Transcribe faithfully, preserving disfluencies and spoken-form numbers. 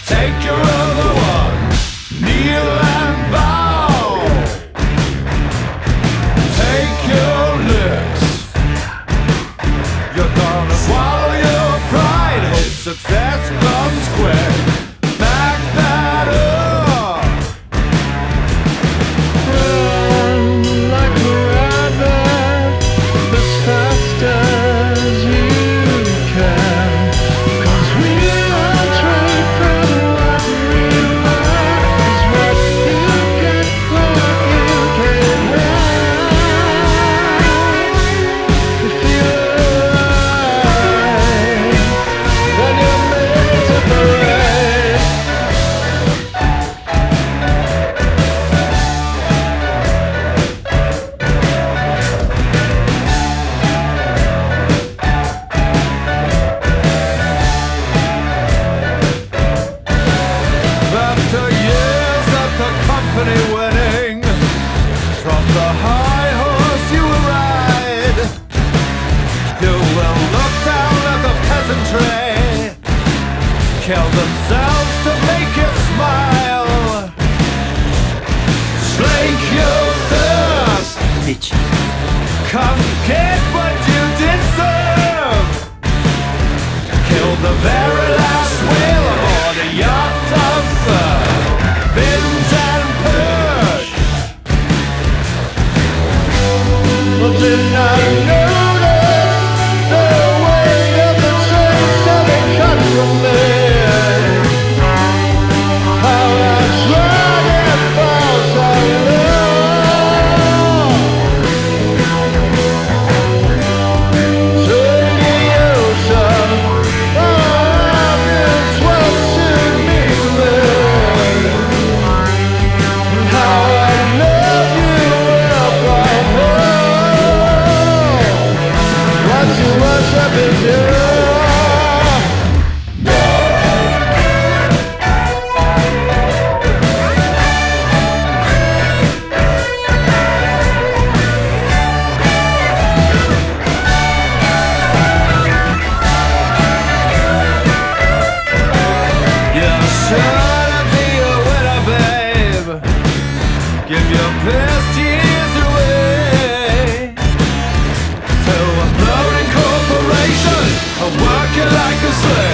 Take your other one, kneel and bow. Take your licks. You're gonna swallow your pride. Hope success comes quick. Back that up. Run like a rabbit as fast as you can, 'cause we are trained from what we are. Is what you get when you can run. You feel alive, then you're made to parade. After years of the company winning, from the high horse you will ride. You will look down at the peasantry, kill themselves to make you smile. Slake your thirst, Bitch. come get what you deserve. Kill the very last whale aboard a yacht of surf. Binge and push. But did not notice the weight of the chains that they cut from me. How I tried and fall so low. To the ocean, all is what should be there. How I love you up on home. What you worship is you. You should be a winner, babe. Give your best years away to a floating corporation and work you like a slave.